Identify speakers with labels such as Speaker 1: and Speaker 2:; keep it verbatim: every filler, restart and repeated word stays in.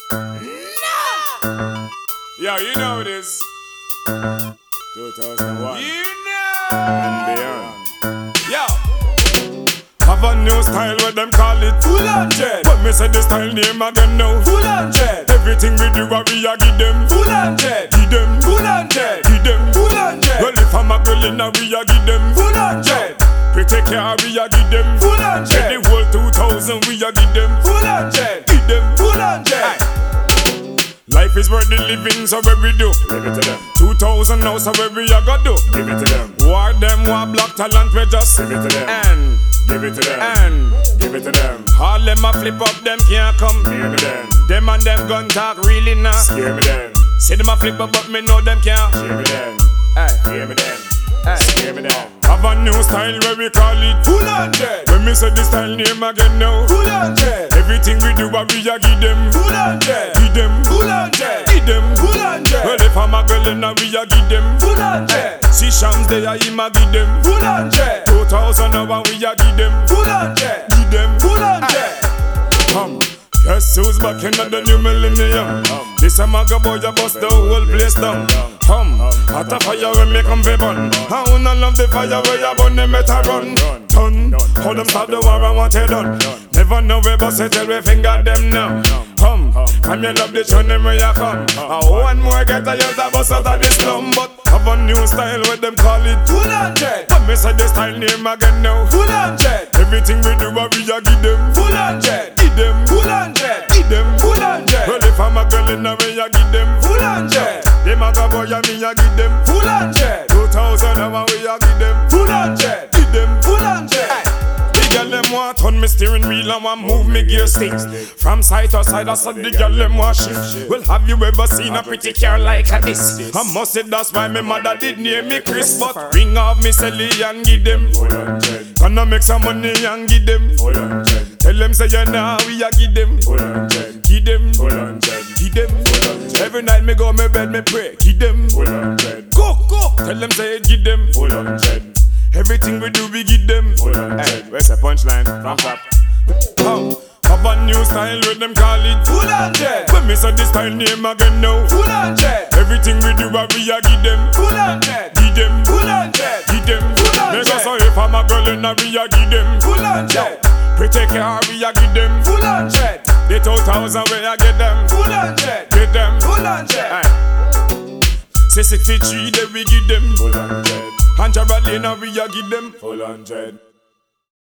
Speaker 1: Nah.
Speaker 2: Yo, you know this. two thousand one.
Speaker 1: You know.
Speaker 2: And beyond. Yo. Have a new style where them call it
Speaker 1: Full on jet.
Speaker 2: But me say the style name again now.
Speaker 1: Full on jet.
Speaker 2: Everything we do, what we a give them.
Speaker 1: Full on jet.
Speaker 2: Give them.
Speaker 1: Full on jet.
Speaker 2: Give them.
Speaker 1: Full on jet.
Speaker 2: Well, if I'm a girl in a, we a give them.
Speaker 1: Full on jet.
Speaker 2: Pretty care, we a give them.
Speaker 1: Full on jet.
Speaker 2: And the whole two thousand, we a give them.
Speaker 1: Full on jet.
Speaker 2: Give them.
Speaker 1: Full on jet.
Speaker 2: Life is worth the living, so where we do.
Speaker 3: Give it to them.
Speaker 2: Two thousand now, so where we a go do.
Speaker 3: Give it to them.
Speaker 2: War them, war black talent, we just
Speaker 3: Give it to them.
Speaker 2: And
Speaker 3: Give it to them.
Speaker 2: and
Speaker 3: Give it to them.
Speaker 2: all them a flip up, them can't come.
Speaker 3: Hear me then.
Speaker 2: Them and them gun talk really nah.
Speaker 3: Hear me then.
Speaker 2: See them a flip up, but me know them can't.
Speaker 3: Hear me then.
Speaker 2: Hey,
Speaker 3: Hear me then.
Speaker 2: hey.
Speaker 3: Hear me then.
Speaker 2: Have a new style where we call it
Speaker 1: Full on jet.
Speaker 2: When me say the style name again now.
Speaker 1: Full on jet.
Speaker 2: Everything we do, what we a give them.
Speaker 1: Full on jet.
Speaker 2: Give them.
Speaker 1: Full on jet.
Speaker 2: Give them.
Speaker 1: Full on jet.
Speaker 2: Well, if I'm a girl in a, we a give them.
Speaker 1: Full on jet.
Speaker 2: See Shams they a him a give them.
Speaker 1: Full on jet.
Speaker 2: Two thousand now and we a give them.
Speaker 1: Full on jet.
Speaker 2: Give them.
Speaker 1: Full on jet.
Speaker 2: Come. Guess who's back in the new millennium? This a maga boy a bust the whole place down. Hum, hot a fire when me come fi burn. I wanna love the fire where you burn them better run. Done, how them start the war and what they done. Never know we bust it till we finger them now. Hum, come you love the tune them where you come. I one more get a years a bust out of this slum, but have a new style where them call it.
Speaker 1: Full on jet.
Speaker 2: But me say the style name again now.
Speaker 1: Full on jet.
Speaker 2: Everything we do, what we a give them.
Speaker 1: Full on jet.
Speaker 2: Give them.
Speaker 1: Full on jet.
Speaker 2: Give them.
Speaker 1: Full on jet.
Speaker 2: Well, if I'm a girl in a way, I give them.
Speaker 1: Full on jet.
Speaker 2: Them a go boy, I me I give them.
Speaker 1: Full on jet.
Speaker 2: Two thousand hour we a give them.
Speaker 1: Full on jet.
Speaker 2: Give them.
Speaker 1: Full on jet.
Speaker 2: The girl them want turn me steering wheel and want move me gear sticks. From side to side, I said the girl them want shift. Well, have you ever seen a pretty car like a this? I must say that's why my mother did name me Chris. But ring off me Sally and give them.
Speaker 3: Full on jet.
Speaker 2: Gonna make some money and give them.
Speaker 3: Full on jet.
Speaker 2: Tell them say you know we a give them.
Speaker 3: Full on jet.
Speaker 2: Give them.
Speaker 3: Full on jet.
Speaker 2: Give them.
Speaker 3: Full on jet.
Speaker 2: Every night me go me bed me pray. Give them.
Speaker 3: Full on jet.
Speaker 2: Go, go. Tell them say give them.
Speaker 3: Full on jet.
Speaker 2: Everything we do we give them.
Speaker 3: Full on
Speaker 2: Hey,
Speaker 3: jet.
Speaker 2: where's the punchline? From top. Come, have a new style with them call it.
Speaker 1: Full on jet.
Speaker 2: When me say this style name again now.
Speaker 1: Full on jet.
Speaker 2: Everything we do what we a give them.
Speaker 1: Full on jet.
Speaker 2: Give them.
Speaker 1: Full on jet.
Speaker 2: Give them.
Speaker 1: Full on
Speaker 2: Make
Speaker 1: jet.
Speaker 2: us so if I'm a girl in a we a give them.
Speaker 1: Full on jet.
Speaker 2: Pretty care we a give them.
Speaker 1: Full on jet.
Speaker 2: The two thousand we a get them.
Speaker 1: Full on jet.
Speaker 2: Get them.
Speaker 1: Full on jet.
Speaker 2: Say sixty-three then we give them.
Speaker 3: Full on jet.
Speaker 2: And Jaralina we a give them.
Speaker 3: Full on jet.